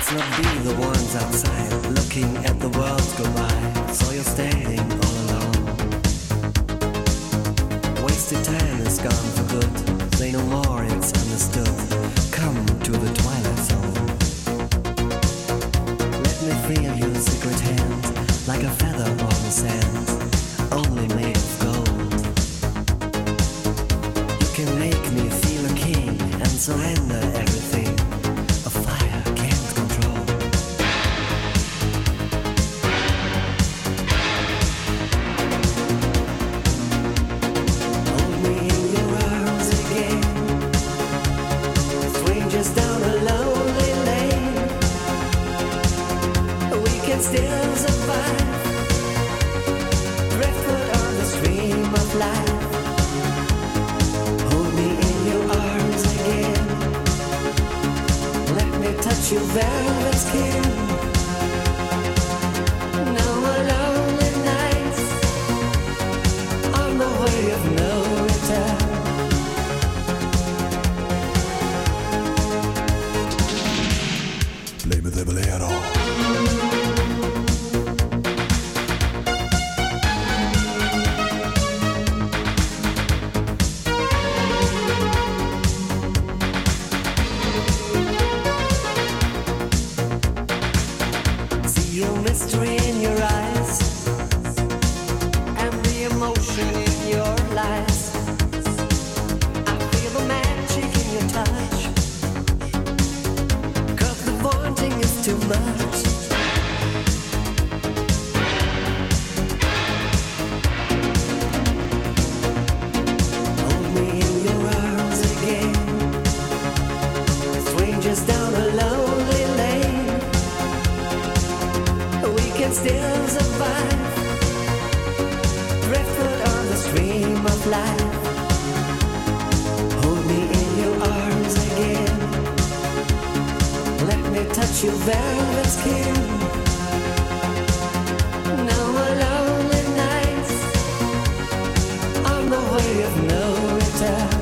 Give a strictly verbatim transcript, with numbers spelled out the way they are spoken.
Let's not be the ones outside looking at the world go by. So you're standing all alone. Wasted time is gone for good. Say no more, it's understood. Come to the twilight zone. Let me feel your secret hand, like a feather on the sand, only made of gold. You can make me feel a king and surrender everything. A fire can't control. Hold me in your arms again. Strangers down a lonely lane. We can still survive. Driftwood on the stream of life. Hold me in your arms again. Let me touch your velvet skin. No more lonely nights on the way of no return. Leve de bolero. See your mystery in your eyes and the emotion in your lies. I feel the magic in your touch, 'cause the wanting is too much. Hold me in your arms again. Strangers down a lonely lane. We can still survive. Driftwood on the stream of life. Hold me in your arms again. Let me touch your velvet skin. No more lonely nights on the way of no return.